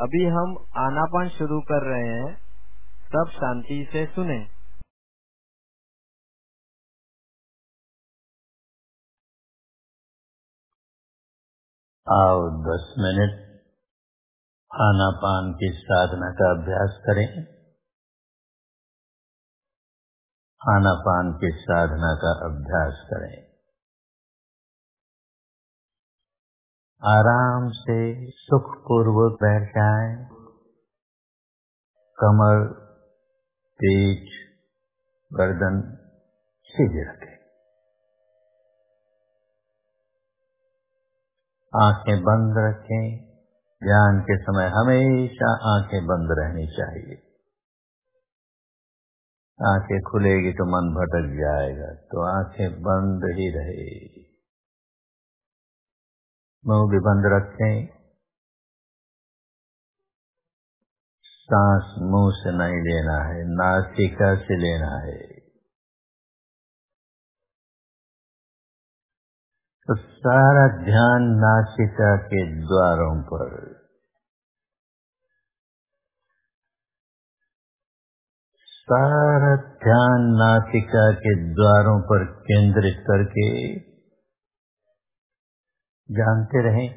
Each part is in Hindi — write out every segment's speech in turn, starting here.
अभी हम आनापान शुरू कर रहे हैं, सब शांति से सुने। आओ 10 मिनट आनापान की साधना का अभ्यास करें। आनापान की साधना का अभ्यास करें। आराम से सुखपूर्वक बैठ जाएं। कमर, पीठ, गर्दन सीधे रखें। आंखें बंद रखें। ध्यान के समय हमेशा आंखें बंद रहनी चाहिए। आंखें खुलेगी तो मन भटक जाएगा, तो आंखें बंद ही रहे। मुंह भी बंद रखें। सांस मुंह से नहीं लेना है, नासिका से लेना है। तो सारा ध्यान नासिका के द्वारों पर, सारा ध्यान नासिका के द्वारों पर केंद्रित करके जानते रहें।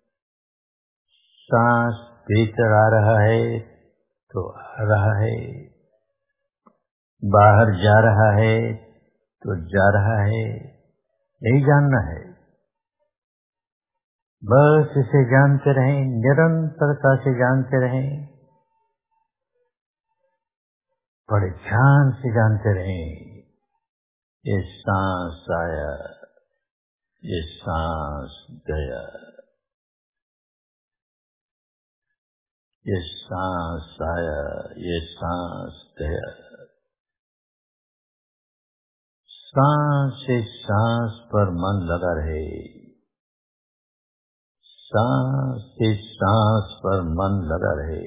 सांस भीतर आ रहा है तो आ रहा है, बाहर जा रहा है तो जा रहा है, यही जानना है। बस इसे जानते रहें, निरंतरता से जानते रहें, बड़े ध्यान से जानते रहें। ये सांस आया, ये सांस गया, ये सांस आया, ये सांस गया। सांस से सांस पर मन लगा रहे। सांस से सांस पर मन लगा रहे।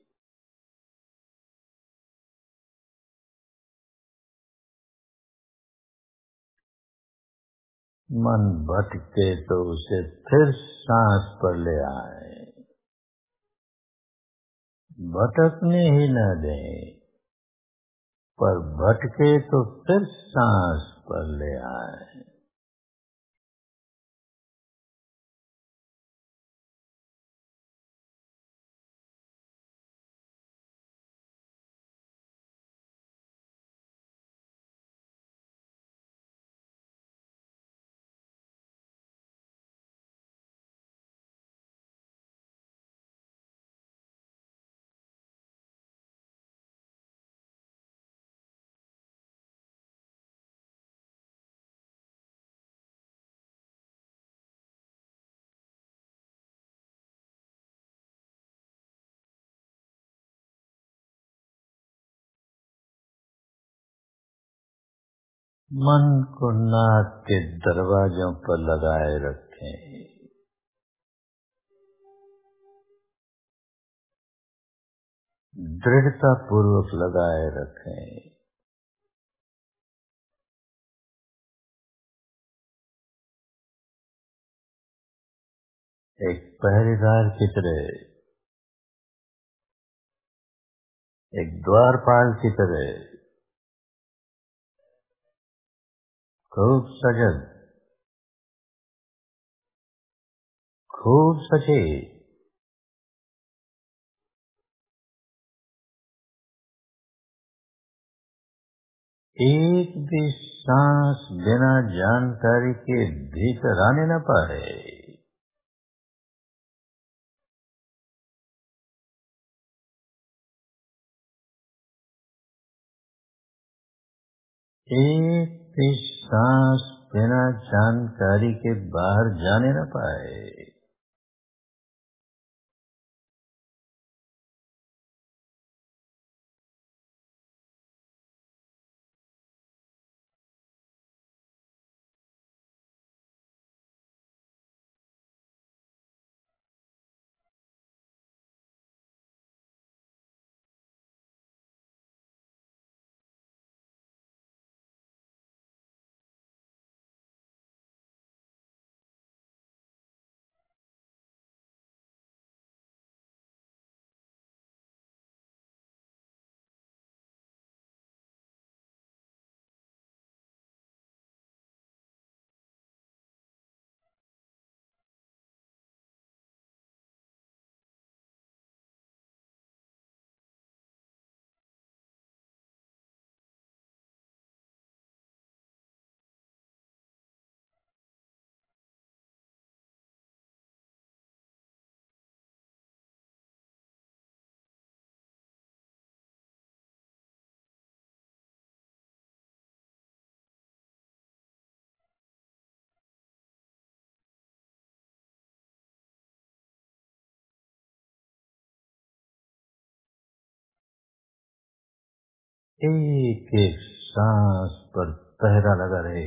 मन भटके तो उसे फिर सांस पर ले आए। भटकने ही न दें, पर भटके तो फिर सांस पर ले आए। मन को नाक के दरवाजों पर लगाए रखें। दृढ़ता पूर्वक लगाए रखें। एक पहरेदार की तरह, एक द्वारपाल की तरह, खूब सजग, खूब सचेत, एक भी सांस बिना जानकारी के भीतर आने न पाए। एक भी सांस बिना जानकारी के बाहर जाने न पाए। एक एक सांस पर पहरा लगा रहे।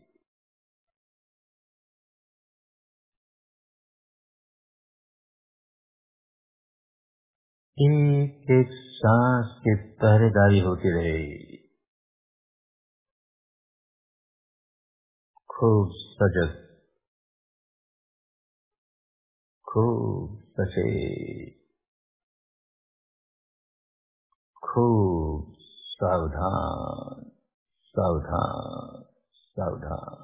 एक एक सांस की पहरेदारी होती रहे। खूब सजग, खूब सचेत, खूब सावधान, सावधान, सावधान।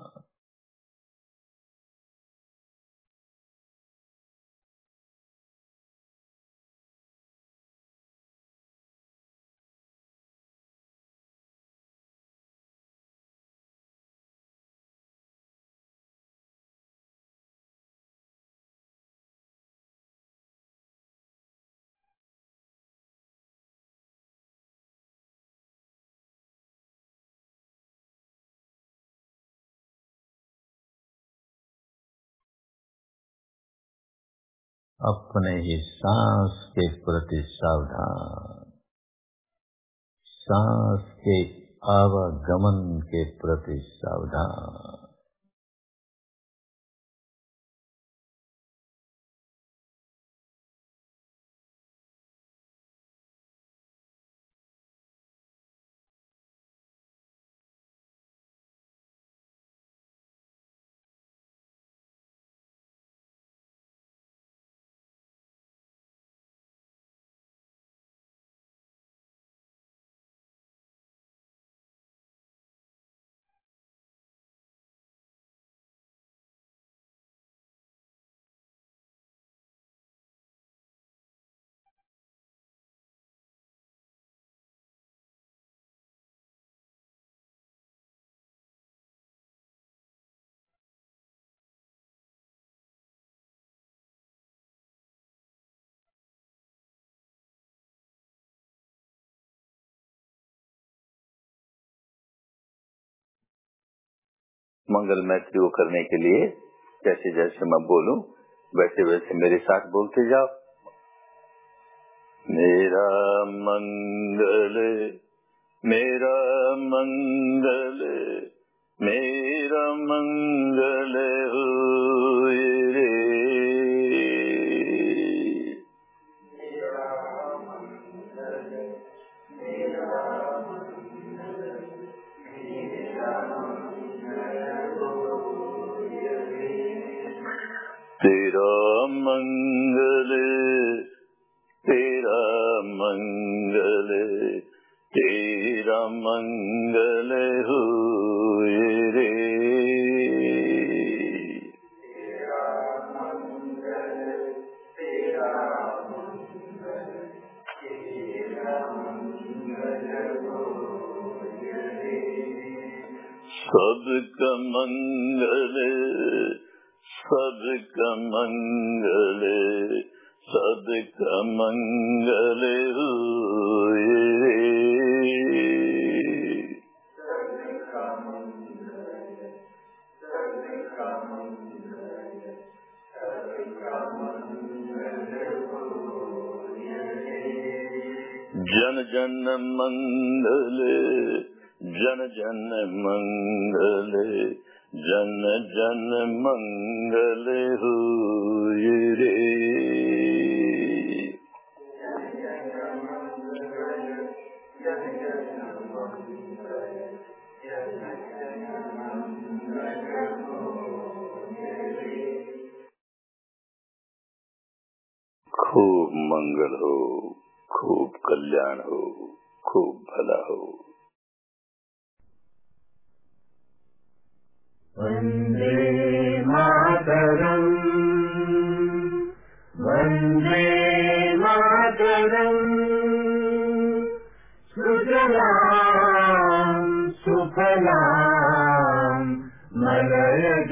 अपने ही सांस के प्रति सावधान, सांस के आवागमन के प्रति सावधान। मंगल मैत्री को करने के लिए जैसे जैसे मैं बोलूं वैसे वैसे मेरे साथ बोलते जाओ। मेरा मंगल, मेरा मंगल, मेरा मंगल होए रे। तेरा मंगल, तेरा मंगल, तेरा मंगल होए रे। सबका मंगल, सबका मंगल, सबका मंगल होए रे। जन जन मंगल, जन जन मंगल, जन जन मंगल होए रे। खूब मंगल हो, खूब कल्याण हो, खूब भला हो। वंदे मातरम, वंदे मातरम। सुजलां सुफलां मलयज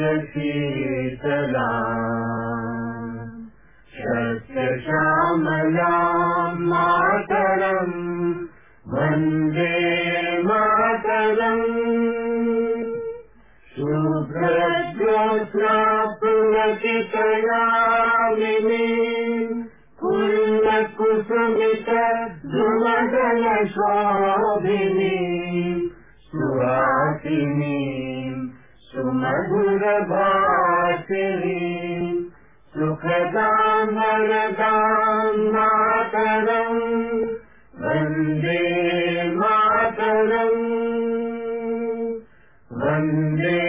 शीतलां शस्य श्यामलां मातरं वन्दे मातरम्। शुभ्रज्योत्स्ना पुलकितयामिनीं कुलकुसुमित धुमदले फलशोभिनीं सुहासिनीं सुमधुरभाषिणीं सुखदां वरदां मातरं वन्दे मातरम् वन्दे